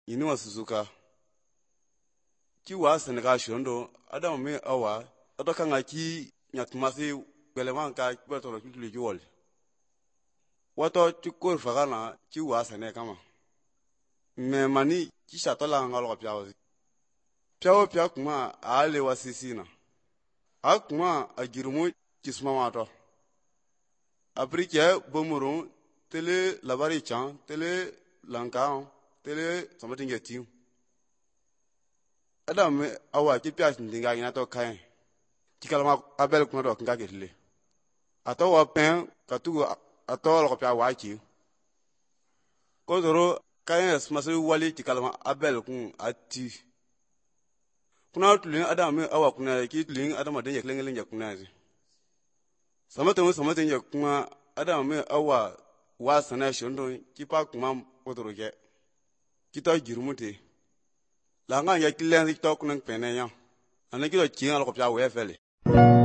Inua suzuka. Ki wa Senegal shondo Adam me awa adokanga ki nyatmasi beleman ka betoro kituli kiwol. Wato tikor fagana ki wa Senegal kama. Me mani ki shatola ngalo piawo. Piawo pia kuma ale wasisina. Akuma agirumu kisma mato. Aprike bomuru tele labari chan tele lankao tele samatingetiu. Adam awa ki pia ndinga ina to kai. Tikalama abel kuma do kinga getile. Ato wa pen katugo ato lo pia wa ki. Kodoro kai smasu wali tikalama abel kun ati. Kuna tulin Adam awa kuna ki tulin Adam de yeklengelen yakuna zi. Samate yakuma Adam awa wa sana shondo ki pa kuma kodoro ke. Kita girumute. La nga ya kilen ri to kunan pene ya. Ana ki do kinga lo pya we fele.